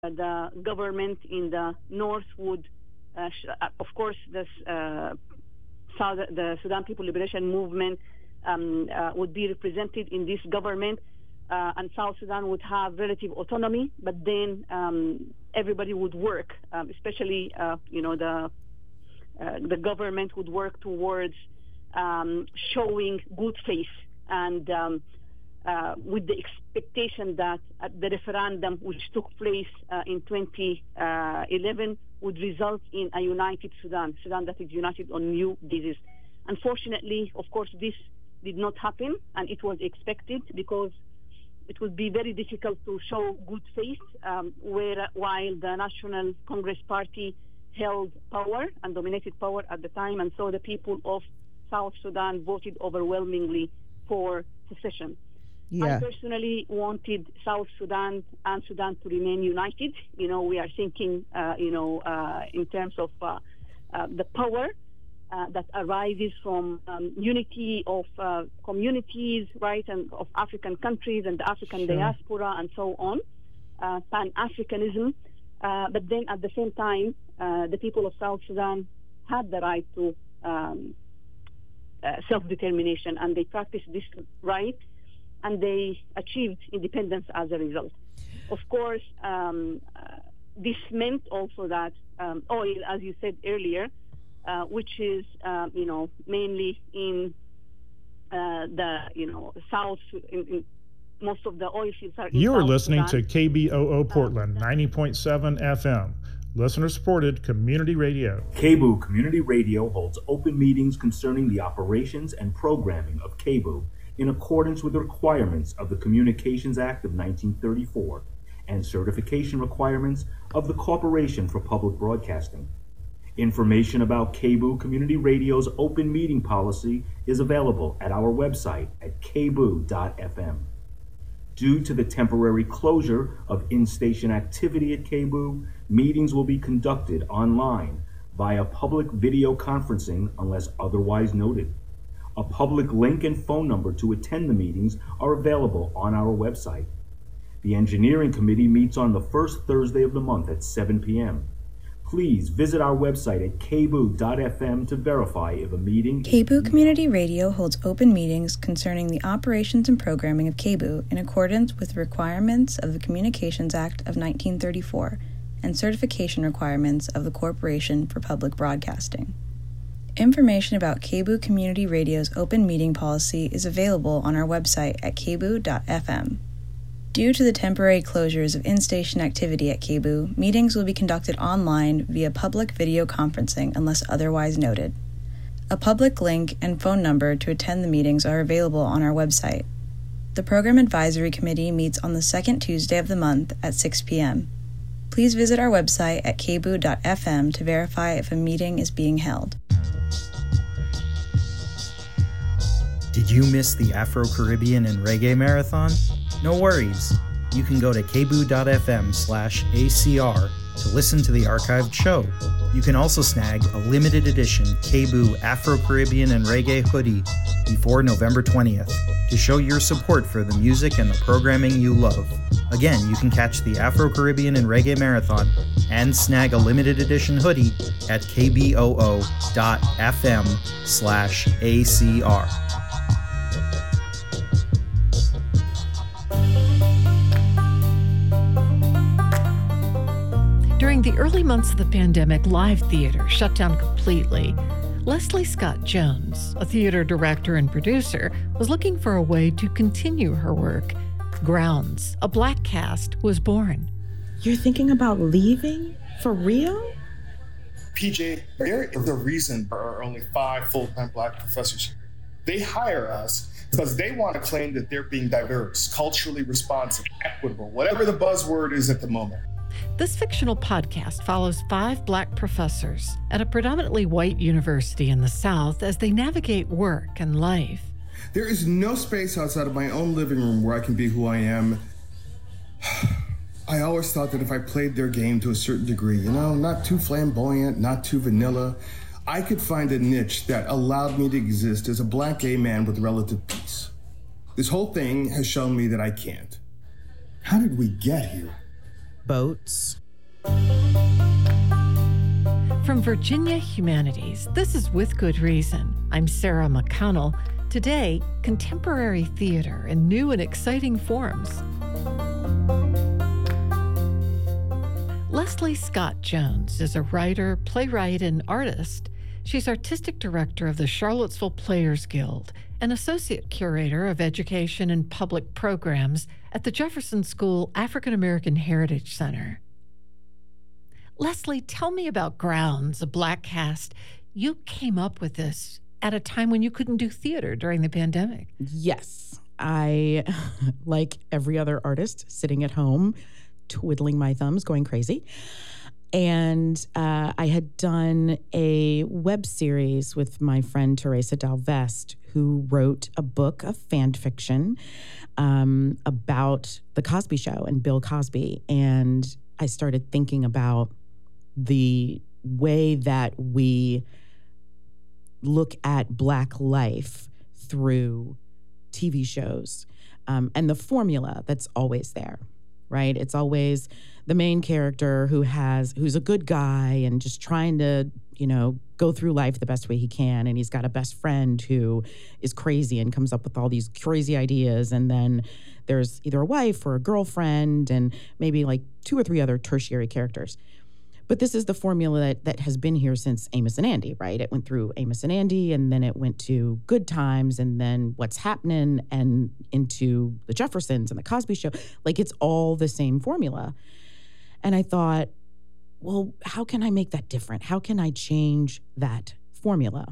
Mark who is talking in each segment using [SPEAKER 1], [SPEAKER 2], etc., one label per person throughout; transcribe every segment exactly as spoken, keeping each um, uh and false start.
[SPEAKER 1] the government in the north would, uh, sh- uh, of course, this, uh, South, the Sudan People Liberation Movement um, uh, would be represented in this government, uh, and South Sudan would have relative autonomy, but then um, everybody would work, um, especially, uh, you know, the uh, the government would work towards um, showing good faith and um, uh, with the expectation that uh, the referendum which took place uh, in twenty eleven would result in a united Sudan, Sudan that is united on new basis. Unfortunately, of course, this did not happen, and it was expected because it would be very difficult to show good faith um, where, while the National Congress Party held power and dominated power at the time, and so the people of South Sudan voted overwhelmingly for secession.
[SPEAKER 2] Yeah.
[SPEAKER 1] I personally wanted South Sudan and Sudan to remain united. You know, we are thinking, uh, you know, uh, in terms of uh, uh, the power uh, that arises from um, unity of uh, communities, right, and of African countries and the African
[SPEAKER 2] Sure.
[SPEAKER 1] diaspora and so on, uh, Pan-Africanism. Uh, but then at the same time, uh, the people of South Sudan had the right to um, uh, self-determination, and they practiced this right, and they achieved independence as a result. Of course, um, uh, this meant also that um, oil, as you said earlier, uh, which is, uh, you know, mainly in uh, the, you know, south, in, in most of the oil fields are in
[SPEAKER 3] You are
[SPEAKER 1] South
[SPEAKER 3] listening
[SPEAKER 1] Sudan.
[SPEAKER 3] to K B O O Portland, ninety point seven F M, listener-supported community radio.
[SPEAKER 4] K B O O Community Radio holds open meetings concerning the operations and programming of K B O O in accordance with the requirements of the Communications Act of nineteen thirty-four and certification requirements of the Corporation for Public Broadcasting. Information about K B O O Community Radio's open meeting policy is available at our website at k b o o dot f m. Due to the temporary closure of in-station activity at K B O O, meetings will be conducted online via public video conferencing unless otherwise noted. A public link and phone number to attend the meetings are available on our website. The Engineering Committee meets on the first Thursday of the month at seven p.m. Please visit our website at k b o o dot f m to verify if a meeting...
[SPEAKER 5] K B O O Community Radio holds open meetings concerning the operations and programming of K B O O in accordance with requirements of the Communications Act of nineteen thirty-four and certification requirements of the Corporation for Public Broadcasting. Information about K B O O Community Radio's open meeting policy is available on our website at k b o o dot f m. Due to the temporary closures of in-station activity at K B O O, meetings will be conducted online via public video conferencing unless otherwise noted. A public link and phone number to attend the meetings are available on our website. The Program Advisory Committee meets on the second Tuesday of the month at six p.m. Please visit our website at k b o o dot f m to verify if a meeting is being held.
[SPEAKER 6] Did you miss the Afro-Caribbean and Reggae Marathon? No worries. You can go to k b o o dot f m slash A C R to listen to the archived show. You can also snag a limited edition K B O O Afro-Caribbean and Reggae hoodie before November twentieth to show your support for the music and the programming you love. Again, you can catch the Afro-Caribbean and Reggae Marathon and snag a limited edition hoodie at k b o o dot f m slash A C R.
[SPEAKER 7] During the early months of the pandemic, live theater shut down completely. Leslie Scott Jones, a theater director and producer, was looking for a way to continue her work. Grounds, a black cast, was born.
[SPEAKER 2] You're thinking about leaving? For real?
[SPEAKER 8] P J, they're the reason there are only five full-time black professors here. They hire us because they want to claim that they're being diverse, culturally responsive, equitable, whatever the buzzword is at the moment.
[SPEAKER 7] This fictional podcast follows five black professors at a predominantly white university in the South as they navigate work and life.
[SPEAKER 9] There is no space outside of my own living room where I can be who I am. I always thought that if I played their game to a certain degree, you know, not too flamboyant, not too vanilla, I could find a niche that allowed me to exist as a black gay man with relative peace. This whole thing has shown me that I can't. How did we get here?
[SPEAKER 2] boats.
[SPEAKER 7] From Virginia Humanities, this is With Good Reason. I'm Sarah McConnell. Today, contemporary theater in new and exciting forms. Leslie Scott Jones is a writer, playwright, and artist. She's artistic director of the Charlottesville Players Guild and associate curator of education and public programs at the Jefferson School African American Heritage Center. Leslie, tell me about Grounds, a Black cast. You came up with this at a time when you couldn't do theater during the pandemic.
[SPEAKER 2] Yes. I, like every other artist, sitting at home, twiddling my thumbs, going crazy. And uh, I had done a web series with my friend Teresa Dalvest, who wrote a book of fan fiction um, about The Cosby Show and Bill Cosby. And I started thinking about the way that we look at Black life through T V shows um, and the formula that's always there, right? It's always the main character who has who's a good guy and just trying to, you know, go through life the best way he can. And he's got a best friend who is crazy and comes up with all these crazy ideas. And then there's either a wife or a girlfriend and maybe like two or three other tertiary characters. But this is the formula that, that has been here since Amos and Andy, right? It went through Amos and Andy, and then it went to Good Times, and then What's Happening, and into the Jeffersons and the Cosby Show. Like, it's all the same formula. And I thought, well, how can I make that different? How can I change that formula?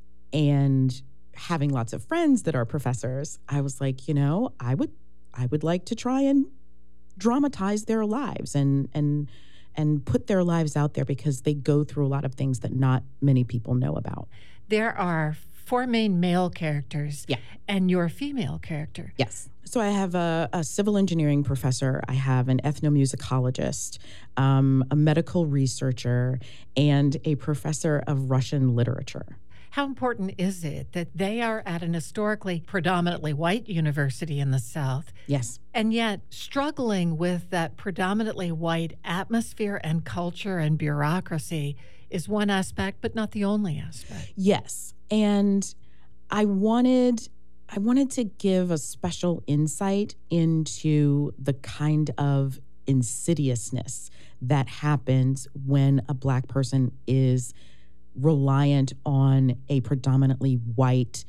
[SPEAKER 2] And having lots of friends that are professors, I was like, you know, I would I would like to try and dramatize their lives and and and put their lives out there, because they go through a lot of things that not many people know about.
[SPEAKER 7] There are four main male characters,
[SPEAKER 2] yeah,
[SPEAKER 7] and you're a female character.
[SPEAKER 2] Yes. So I have a, a civil engineering professor, I have an ethnomusicologist, um, a medical researcher, and a professor of Russian literature.
[SPEAKER 7] How important is it that they are at an historically predominantly white university in the South?
[SPEAKER 2] Yes.
[SPEAKER 7] And yet struggling with that predominantly white atmosphere and culture and bureaucracy is one aspect, but not the only aspect.
[SPEAKER 2] Yes. And I wanted I wanted to give a special insight into the kind of insidiousness that happens when a Black person is reliant on a predominantly white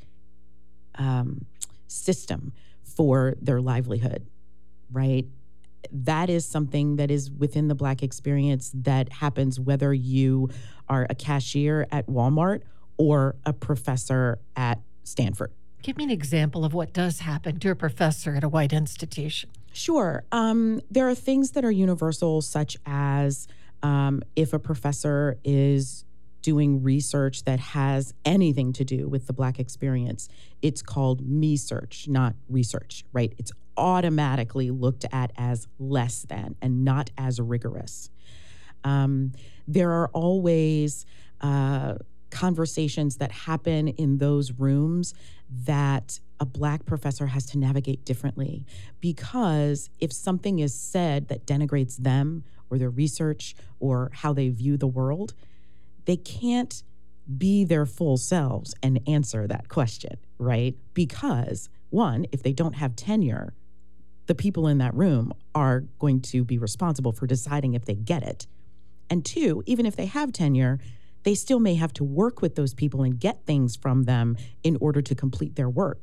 [SPEAKER 2] um, system for their livelihood, right? That is something that is within the Black experience that happens whether you are a cashier at Walmart or a professor at Stanford.
[SPEAKER 7] Give me an example of what does happen to a professor at a white institution.
[SPEAKER 2] Sure. Um, there are things that are universal, such as um, if a professor is doing research that has anything to do with the Black experience, it's called me-search, not research, right? It's automatically looked at as less than and not as rigorous. Um, there are always uh, conversations that happen in those rooms that a Black professor has to navigate differently, because if something is said that denigrates them or their research or how they view the world, they can't be their full selves and answer that question, right? Because, one, if they don't have tenure, the people in that room are going to be responsible for deciding if they get it. And two, even if they have tenure, they still may have to work with those people and get things from them in order to complete their work.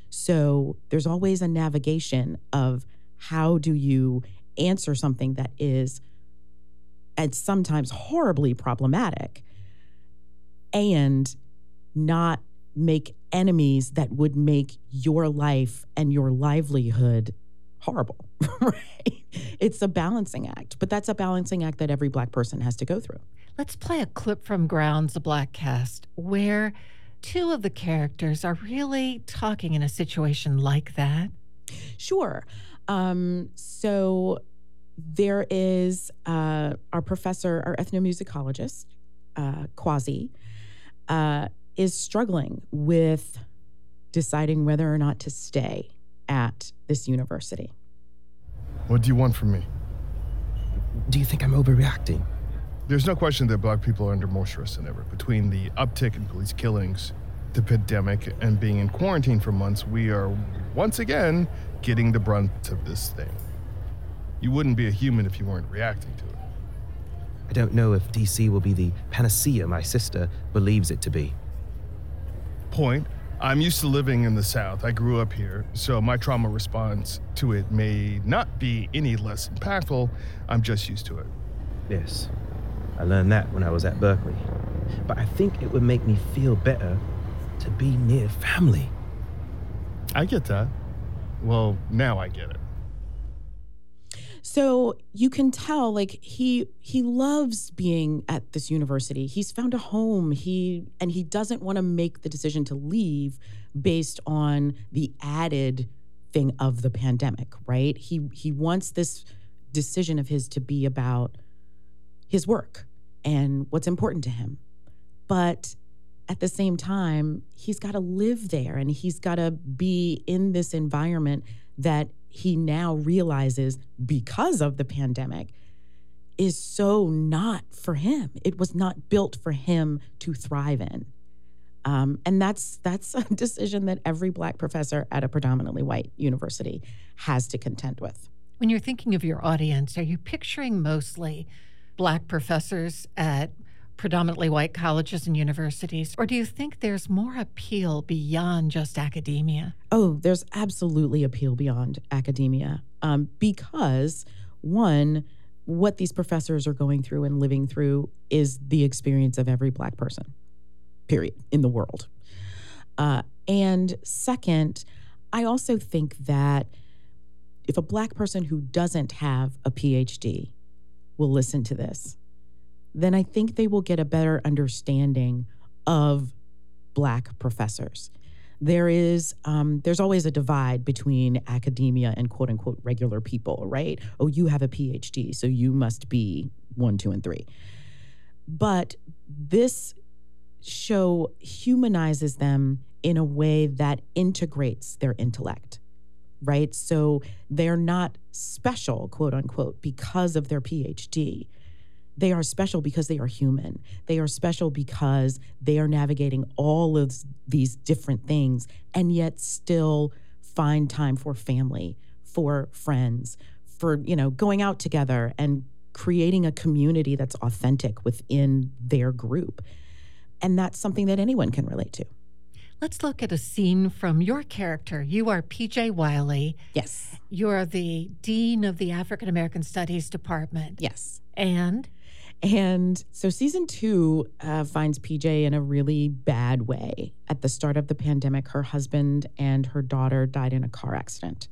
[SPEAKER 2] So there's always a navigation of how do you answer something that is, and sometimes horribly problematic, and not make enemies that would make your life and your livelihood horrible, right? It's a balancing act, but that's a balancing act that every Black person has to go through.
[SPEAKER 7] Let's play a clip from Grounds, a Black cast, where two of the characters are really talking in a situation like that.
[SPEAKER 2] Sure. Um, so there is uh, our professor, our ethnomusicologist, uh, Quasi, uh, is struggling with deciding whether or not to stay at this university.
[SPEAKER 9] What do you want from me?
[SPEAKER 10] do you think I'm overreacting?
[SPEAKER 8] There's no question that black people are under more stress than ever. Between the uptick in police killings, the pandemic, and being in quarantine for months, we are once again getting the brunt of this thing. You wouldn't be a human if you weren't reacting to it.
[SPEAKER 10] I don't know if D C will be the panacea my sister believes it to be.
[SPEAKER 8] Point. I'm used to living in the South. I grew up here, so my trauma response to it may not be any less impactful. I'm just used to it.
[SPEAKER 10] Yes, I learned that when I was at Berkeley. But I think it would make me feel better to be near family.
[SPEAKER 8] I get that. Well, now I get it.
[SPEAKER 2] So you can tell, like, he he loves being at this university. He's found a home. He and he doesn't want to make the decision to leave based on the added thing of the pandemic, right? He he wants this decision of his to be about his work and what's important to him. But at the same time, he's got to live there and he's got to be in this environment that he now realizes, because of the pandemic, is so not for him. It was not built for him to thrive in. Um, and that's that's a decision that every Black professor at a predominantly white university has to contend with.
[SPEAKER 7] When you're thinking of your audience, are you picturing mostly Black professors at predominantly white colleges and universities? Or do you think there's more appeal beyond just academia?
[SPEAKER 2] Oh, there's absolutely appeal beyond academia. Um, because, one, what these professors are going through and living through is the experience of every Black person, period, in the world. Uh, and second, I also think that if a Black person who doesn't have a P H D will listen to this, then I think they will get a better understanding of Black professors. There is, um, there's always a divide between academia and quote unquote regular people, right? Oh, you have a P H D, so you must be one, two, and three. But this show humanizes them in a way that integrates their intellect, right? So they're not special, quote unquote, because of their P H D. They are special because they are human. They are special because they are navigating all of these different things and yet still find time for family, for friends, for, you know, going out together and creating a community that's authentic within their group. And that's something that anyone can relate to.
[SPEAKER 7] Let's look at a scene from your character. You are P J Wiley.
[SPEAKER 2] Yes.
[SPEAKER 7] You're the Dean of the African American Studies Department.
[SPEAKER 2] Yes.
[SPEAKER 7] And?
[SPEAKER 2] And so season two uh, finds P J in a really bad way. At the start of the pandemic, her husband and her daughter died in a car accident.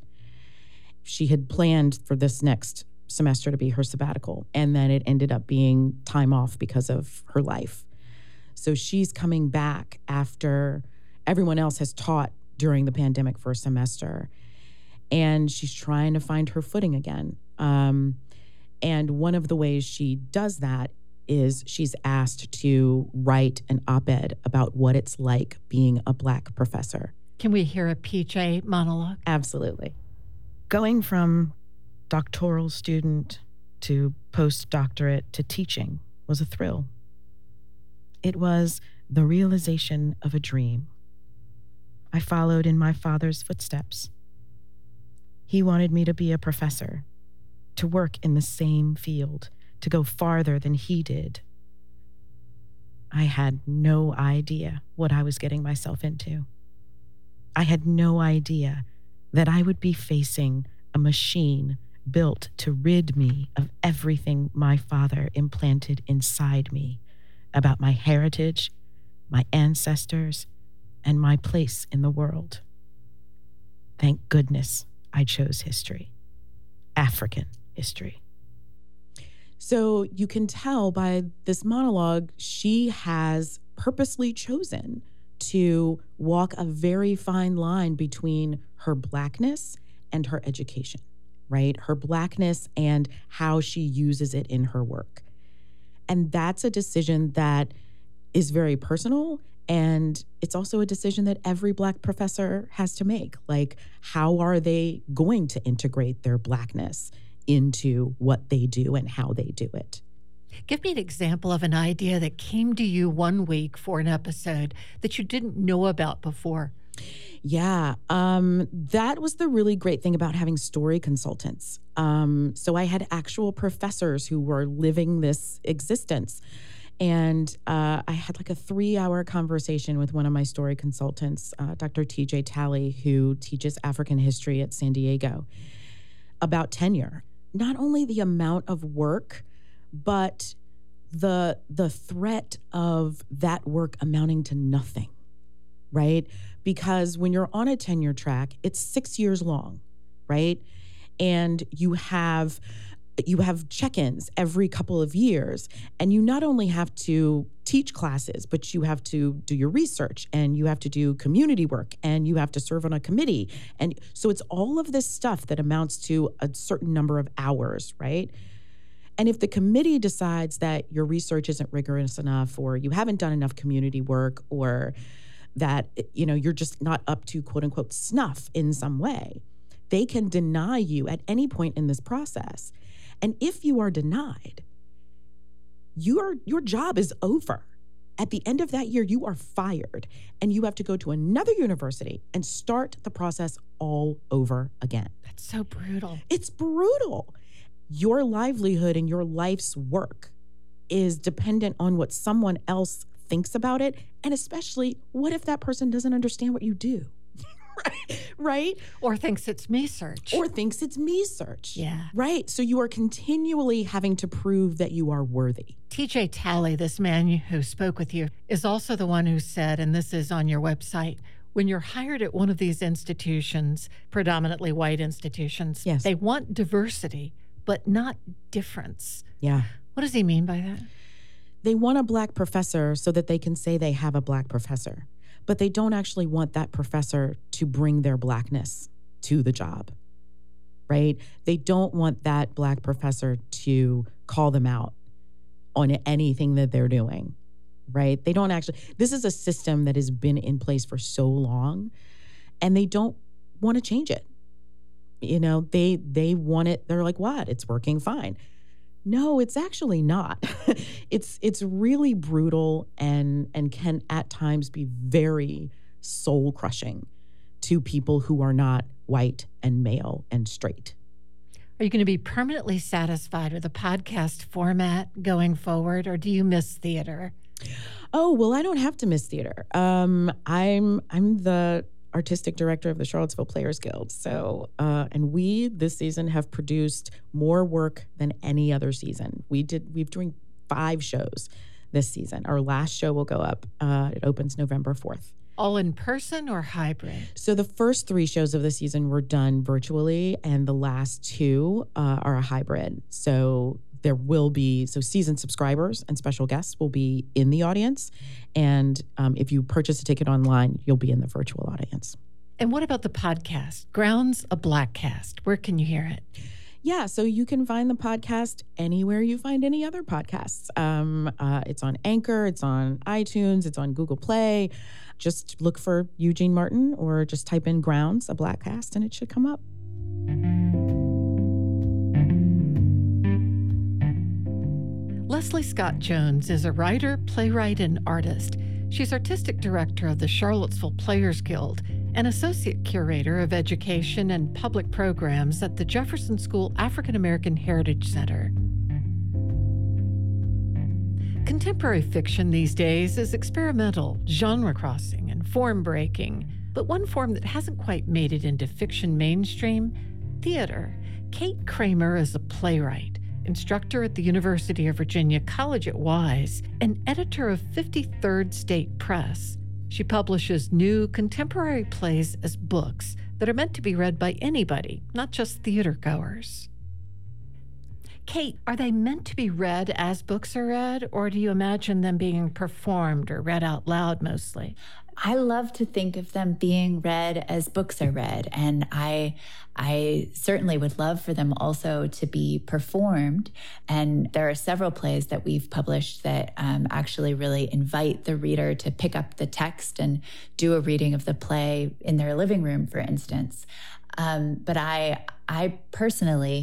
[SPEAKER 2] She had planned for this next semester to be her sabbatical, and then it ended up being time off because of her life. So she's coming back after everyone else has taught during the pandemic for a semester, and she's trying to find her footing again. Um, And one of the ways she does that is she's asked to write an op-ed about what it's like being a Black professor.
[SPEAKER 7] Can we hear a P J monologue?
[SPEAKER 2] Absolutely.
[SPEAKER 11] Going from doctoral student to postdoctorate to teaching was a thrill. It was the realization of a dream. I followed in my father's footsteps. He wanted me to be a professor, to work in the same field, to go farther than he did. I had no idea what I was getting myself into. I had no idea that I would be facing a machine built to rid me of everything my father implanted inside me about my heritage, my ancestors, and my place in the world. Thank goodness I chose history, African history.
[SPEAKER 2] So you can tell by this monologue, she has purposely chosen to walk a very fine line between her Blackness and her education, right? Her Blackness and how she uses it in her work. And that's a decision that is very personal. And it's also a decision that every Black professor has to make. Like, how are they going to integrate their Blackness into what they do and how they do it.
[SPEAKER 7] Give me an example of an idea that came to you one week for an episode that you didn't know about before.
[SPEAKER 2] Yeah, um, that was the really great thing about having story consultants. Um, so I had actual professors who were living this existence. And uh, I had like a three-hour conversation with one of my story consultants, uh, Doctor T J Talley, who teaches African history at San Diego, about tenure. Not only the amount of work, but the the threat of that work amounting to nothing, right? Because when you're on a tenure track, it's six years long, right? And you have you have check-ins every couple of years, and you not only have to teach classes, but you have to do your research, and you have to do community work, and you have to serve on a committee. And so it's all of this stuff that amounts to a certain number of hours, right? And if the committee decides that your research isn't rigorous enough, or you haven't done enough community work, or that, you know, you're just not up to quote unquote snuff in some way, they can deny you at any point in this process. And if you are denied, your your job is over. At the end of that year, you are fired, and you have to go to another university and start the process all over again.
[SPEAKER 7] That's so brutal.
[SPEAKER 2] It's brutal. Your livelihood and your life's work is dependent on what someone else thinks about it. And especially, what if that person doesn't understand what you do? Right? Right?
[SPEAKER 7] Or thinks it's me search.
[SPEAKER 2] Or thinks it's me search.
[SPEAKER 7] Yeah.
[SPEAKER 2] Right. So you are continually having to prove that you are worthy.
[SPEAKER 7] T J Talley, this man who spoke with you, is also the one who said, and this is on your website, when you're hired at one of these institutions, predominantly white institutions,
[SPEAKER 2] yes,
[SPEAKER 7] they want diversity, but not difference.
[SPEAKER 2] Yeah.
[SPEAKER 7] What does he mean by that?
[SPEAKER 2] They want a black professor so that they can say they have a black professor, but they don't actually want that professor to bring their blackness to the job, right? They don't want that black professor to call them out on anything that they're doing, right? They don't actually, this is a system that has been in place for so long, and they don't want to change it. You know, they they want it, they're like, what? It's working fine. No, it's actually not. it's it's really brutal and and can at times be very soul crushing to people who are not white and male and straight.
[SPEAKER 7] Are you going to be permanently satisfied with the podcast format going forward, or do you miss theater?
[SPEAKER 2] Oh, well, I don't have to miss theater. Um, I'm I'm the artistic director of the Charlottesville Players Guild. So, uh, and we this season have produced more work than any other season. We did, we've doing five shows this season. Our last show will go up. Uh, it opens November fourth.
[SPEAKER 7] All in person or hybrid?
[SPEAKER 2] So the first three shows of the season were done virtually, and the last two uh, are a hybrid. So there will be, so season subscribers and special guests will be in the audience. And um, if you purchase a ticket online, you'll be in the virtual audience.
[SPEAKER 7] And what about the podcast, Grounds, a Black Cast? Where can you hear it?
[SPEAKER 2] Yeah, so you can find the podcast anywhere you find any other podcasts. Um, uh, it's on Anchor, it's on iTunes, it's on Google Play. Just look for Eugene Martin or just type in Grounds, a Black Cast, and it should come up.
[SPEAKER 7] Leslie Scott Jones is a writer, playwright, and artist. She's artistic director of the Charlottesville Players Guild and associate curator of education and public programs at the Jefferson School African American Heritage Center. Contemporary fiction these days is experimental, genre-crossing, and form-breaking. But one form that hasn't quite made it into fiction mainstream, theater. Kate Kramer is a playwright, instructor at the University of Virginia College at Wise, and editor of fifty-third State Press. She publishes new contemporary plays as books that are meant to be read by anybody, not just theatergoers. Kate, are they meant to be read as books are read, or do you imagine them being performed or read out loud mostly?
[SPEAKER 12] I love to think of them being read as books are read, and I I certainly would love for them also to be performed. And there are several plays that we've published that um, actually really invite the reader to pick up the text and do a reading of the play in their living room, for instance. Um, but I I personally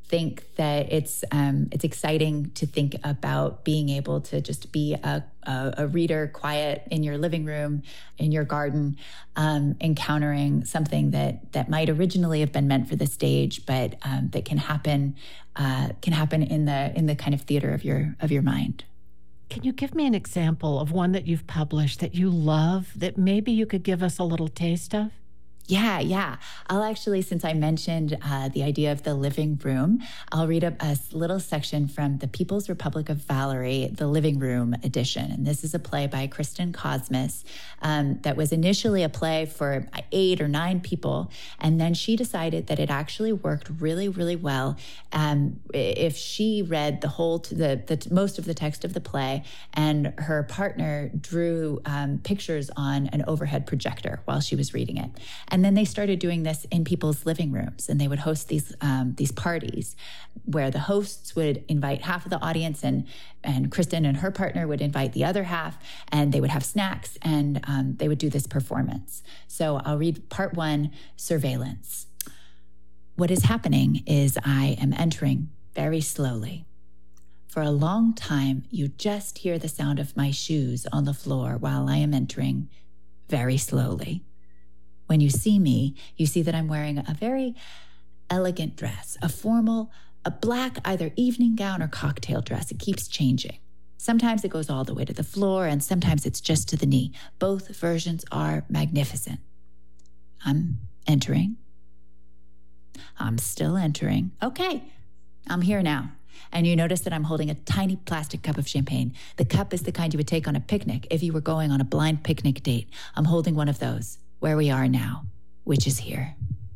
[SPEAKER 12] think that it's um, it's exciting to think about being able to just be a, a, a reader, quiet in your living room, in your garden, um, encountering something that that might originally have been meant for the stage, but um, that can happen uh, can happen in the in the kind of theater of your of your mind.
[SPEAKER 7] Can you give me an example of one that you've published that you love that maybe you could give us a little taste of?
[SPEAKER 12] Yeah, yeah. I'll actually, since I mentioned uh, the idea of the living room, I'll read a, a little section from The People's Republic of Valerie, the Living Room edition. And this is a play by Kristen Cosmas um, that was initially a play for eight or nine people. And then she decided that it actually worked really, really well um, if she read the whole, the, the most of the text of the play, and her partner drew um, pictures on an overhead projector while she was reading it. And And then they started doing this in people's living rooms, and they would host these um, these parties where the hosts would invite half of the audience, and and Kristen and her partner would invite the other half, and they would have snacks, and um, they would do this performance. So I'll read part one, Surveillance. What is happening is I am entering very slowly. For a long time, you just hear the sound of my shoes on the floor while I am entering very slowly. When you see me, you see that I'm wearing a very elegant dress, a formal, a black either evening gown or cocktail dress. It keeps changing. Sometimes it goes all the way to the floor, and sometimes it's just to the knee. Both versions are magnificent. I'm entering. I'm still entering. Okay, I'm here now. And you notice that I'm holding a tiny plastic cup of champagne. The cup is the kind you would take on a picnic if you were going on a blind picnic date. I'm holding one of those. Where we are now, which is here.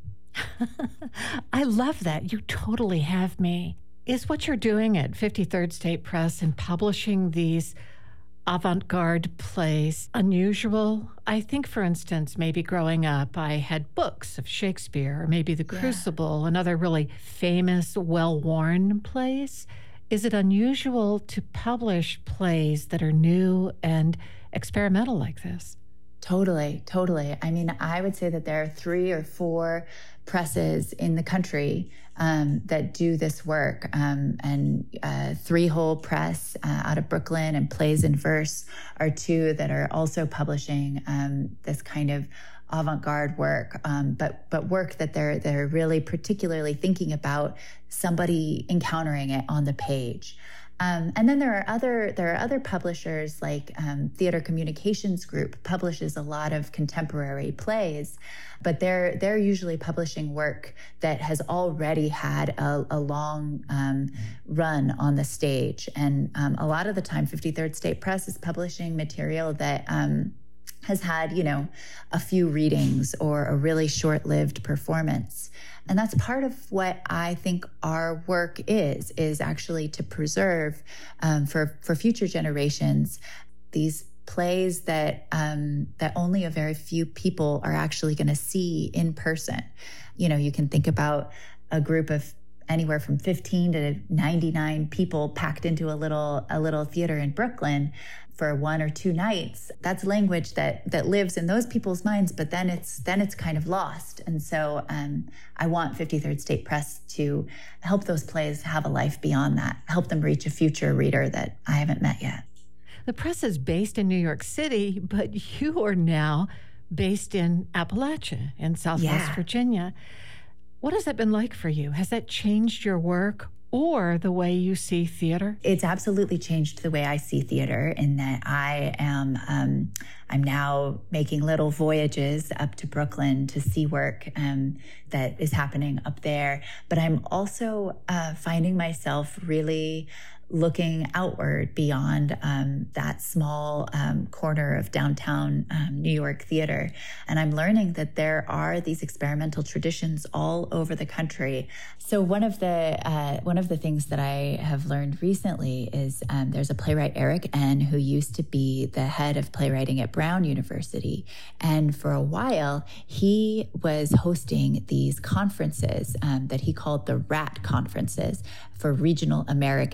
[SPEAKER 7] I love that. You totally have me. Is what you're doing at fifty-third State Press and publishing these avant-garde plays unusual? I think, for instance, maybe growing up, I had books of Shakespeare, or maybe The Crucible, yeah. and other really famous, well-worn plays. Is it unusual to publish plays that are new and experimental like this?
[SPEAKER 12] Totally, totally. I mean, I would say that there are three or four presses in the country um, that do this work. Um, and uh, Three Hole Press uh, out of Brooklyn and Plays in Verse are two that are also publishing um, this kind of avant-garde work, um, but but work that they're they're really particularly thinking about somebody encountering it on the page. Um, and then there are other there are other publishers, like um, Theater Communications Group publishes a lot of contemporary plays, but they're they're usually publishing work that has already had a, a long um, run on the stage. And um, a lot of the time, fifty-third State Press is publishing material that um, has had, you know, a few readings or a really short-lived performance. And that's part of what I think our work is, is actually to preserve um, for, for future generations these plays that um, that only a very few people are actually going to see in person. You know, you can think about a group of anywhere from fifteen to ninety-nine people packed into a little a little theater in Brooklyn for one or two nights. That's language that that lives in those people's minds, but then it's then it's kind of lost. And so um, I want fifty-third State Press to help those plays have a life beyond that, help them reach a future reader that I haven't met yet.
[SPEAKER 7] The press is based in New York City, but you are now based in Appalachia in Southwest
[SPEAKER 12] yeah.
[SPEAKER 7] Virginia. What has that been like for you? Has that changed your work or the way you see theater?
[SPEAKER 12] It's absolutely changed the way I see theater, in that I am um, I'm now making little voyages up to Brooklyn to see work um, that is happening up there. But I'm also uh, finding myself really looking outward beyond um, that small um, corner of downtown um, New York theater. And I'm learning that there are these experimental traditions all over the country. So one of the uh, one of the things that I have learned recently is um, there's a playwright, Eric N., who used to be the head of playwriting at Brown University. And for a while, he was hosting these conferences um, that he called the RAT conferences for regional American theaters.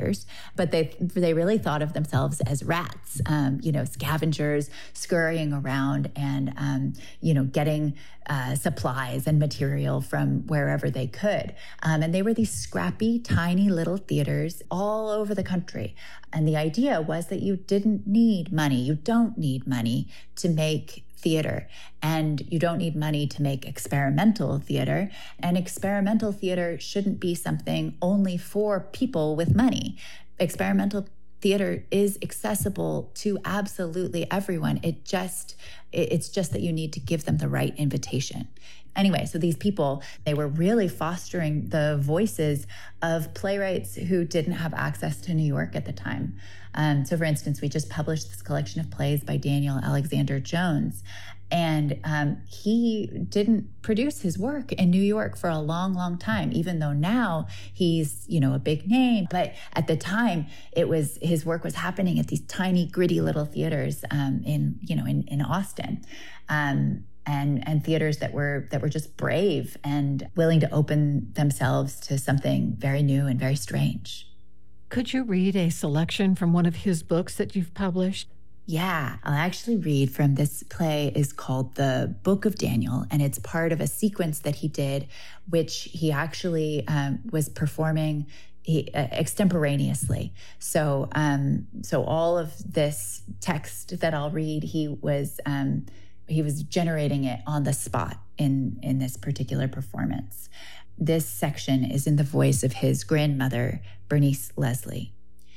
[SPEAKER 12] theaters, but they they really thought of themselves as rats, um, you know, scavengers scurrying around and, um, you know, getting uh, supplies and material from wherever they could. Um, and they were these scrappy, tiny little theaters all over the country. And the idea was that you didn't need money. You don't need money to make theater, and you don't need money to make experimental theater. And experimental theater shouldn't be something only for people with money. Experimental theater is accessible to absolutely everyone. It just, it's just that you need to give them the right invitation. Anyway, so these people, they were really fostering the voices of playwrights who didn't have access to New York at the time. Um, so for instance, we just published this collection of plays by Daniel Alexander Jones. And um, he didn't produce his work in New York for a long, long time, even though now he's, you know, a big name. But at the time, it was, his work was happening at these tiny, gritty little theaters um, in, you know, in, in Austin. Um, and and theaters that were that were just brave and willing to open themselves to something very new and very strange.
[SPEAKER 7] Could you read a selection from one of his books that you've published?
[SPEAKER 12] Yeah, I'll actually read from this play. Is called The Book of Daniel, and it's part of a sequence that he did, which he actually um, was performing he, uh, extemporaneously. So, um, so all of this text that I'll read, he was um, he was generating it on the spot in in this particular performance. This section is in the voice of his grandmother, Bernice Leslie.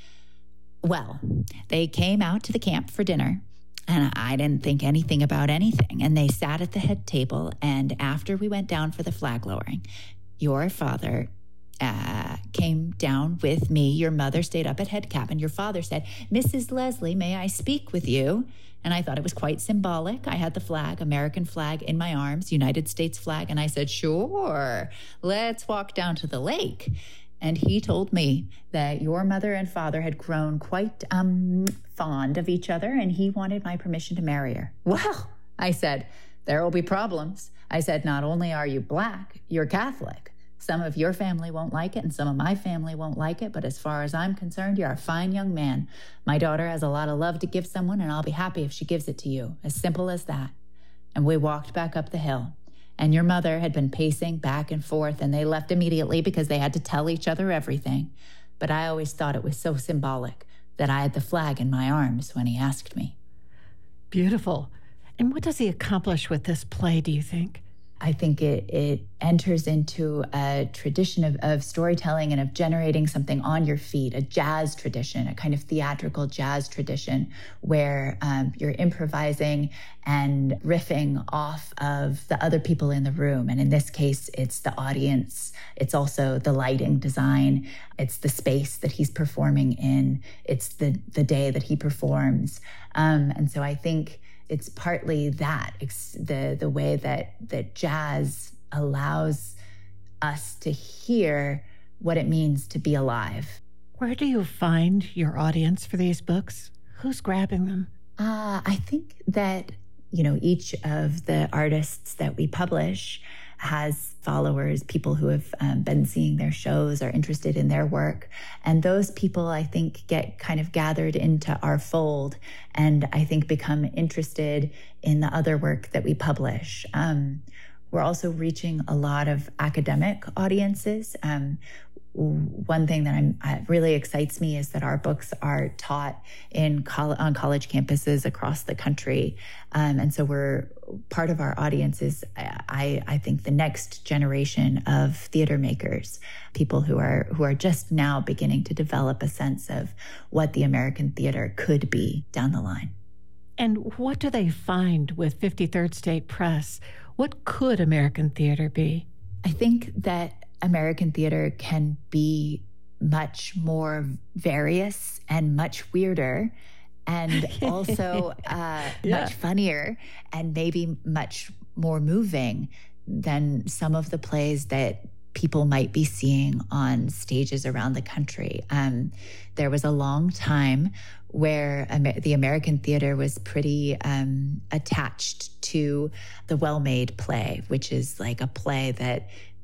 [SPEAKER 12] Well, they came out to the camp for dinner, and I didn't think anything about anything. And they sat at the head table, and after we went down for the flag lowering, your father uh, came down with me. Your mother stayed up at head cabin. Your father said, "Missus Leslie, may I speak with you?" And I thought it was quite symbolic. I had the flag, American flag, in my arms, United States flag, and I said, "Sure, let's walk down to the lake." And he told me that your mother and father had grown quite um, fond of each other, and he wanted my permission to marry her. Well, I said, there will be problems. I said, not only are you Black, you're Catholic. Some of your family won't like it, and some of my family won't like it, but as far as I'm concerned, you're a fine young man. My daughter has a lot of love to give someone, and I'll be happy if she gives it to you. As simple as that. And we walked back up the hill. And your mother had been pacing back and forth, and they left immediately because they had to tell each other everything. But I always thought it was so symbolic that I had the flag in my arms when he asked me.
[SPEAKER 7] Beautiful. And what does he accomplish with this play, do you think?
[SPEAKER 12] I think it, it enters into a tradition of, of storytelling and of generating something on your feet, a jazz tradition, a kind of theatrical jazz tradition where um, you're improvising and riffing off of the other people in the room. And in this case, it's the audience. It's also the lighting design. It's the space that he's performing in. It's the, the day that he performs. Um, and so I think it's partly that, it's the the way that that jazz allows us to hear what it means to be alive.
[SPEAKER 7] Where do you find your audience for these books? Who's grabbing them?
[SPEAKER 12] Uh, I think that, you know, each of the artists that we publish has followers, people who have um, been seeing their shows, are interested in their work. And those people, I think, get kind of gathered into our fold and I think become interested in the other work that we publish. Um, we're also reaching a lot of academic audiences. Um, one thing that I'm, uh, really excites me is that our books are taught in col- on college campuses across the country. Um, and so we're part of our audience is, I, I think, the next generation of theater makers, people who are who are just now beginning to develop a sense of what the American theater could be down the line.
[SPEAKER 7] And what do they find with fifty-third State Press? What could American theater be?
[SPEAKER 12] I think that American theater can be much more various and much weirder and also uh, yeah. much funnier and maybe much more moving than some of the plays that people might be seeing on stages around the country. Um, there was a long time where Amer- the American theater was pretty um, attached to the well-made play, which is like a play that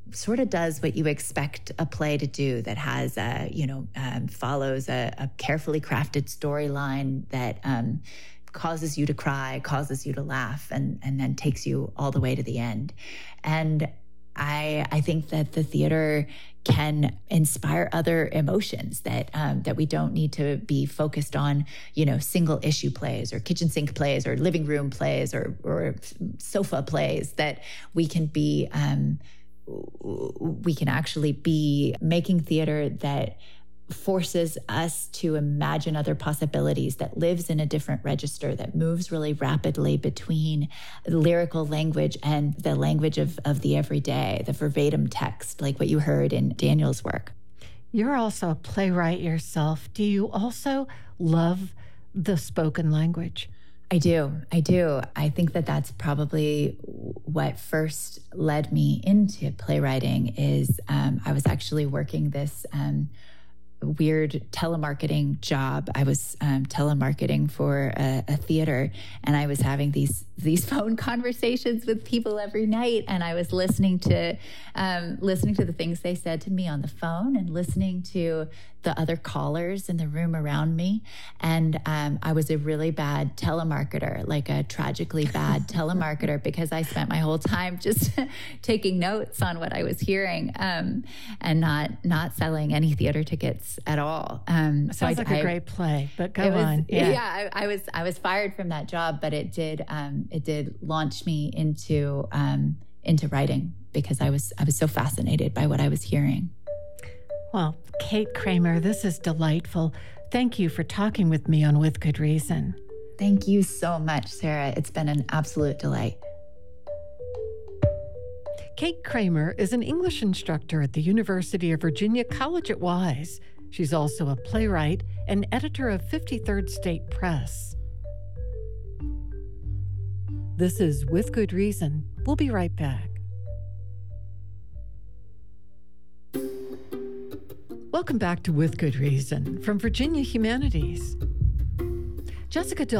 [SPEAKER 12] sort of does what you expect a play to do, that has a, you know, um, follows a, a carefully crafted storyline that um, causes you to cry, causes you to laugh, and, and then takes you all the way to the end. And I, I think that the theater can inspire other emotions, that um, that we don't need to be focused on, you know, single issue plays or kitchen sink plays or living room plays or, or sofa plays, that we can be, um, we can actually be making theater that forces us to imagine other possibilities, that lives in a different register, that moves really rapidly between lyrical language and the language of, of the everyday, the verbatim text, like what you heard in Daniel's work.
[SPEAKER 7] You're also a playwright yourself. Do you also love the spoken language?
[SPEAKER 12] I do. I do. I think that that's probably what first led me into playwriting is um, I was actually working this um, weird telemarketing job. I was um, telemarketing for a, a theater, and I was having these these phone conversations with people every night, and I was listening to um, listening to the things they said to me on the phone, and listening to the other callers in the room around me. And um, I was a really bad telemarketer, like a tragically bad telemarketer, because I spent my whole time just taking notes on what I was hearing um, and not not selling any theater tickets at all. Um,
[SPEAKER 7] Sounds
[SPEAKER 12] so
[SPEAKER 7] like
[SPEAKER 12] I,
[SPEAKER 7] a great play, but go
[SPEAKER 12] was,
[SPEAKER 7] on.
[SPEAKER 12] Yeah, yeah I, I was I was fired from that job, but it did um, it did launch me into um, into writing, because I was I was so fascinated by what I was hearing.
[SPEAKER 7] Well, Kate Kramer, this is delightful. Thank you for talking with me on With Good Reason.
[SPEAKER 12] Thank you so much, Sarah. It's been an absolute delight.
[SPEAKER 7] Kate Kramer is an English instructor at the University of Virginia College at Wise. She's also a playwright and editor of fifty-third State Press. This is With Good Reason. We'll be right back. Welcome back to With Good Reason from Virginia Humanities. Jessica Del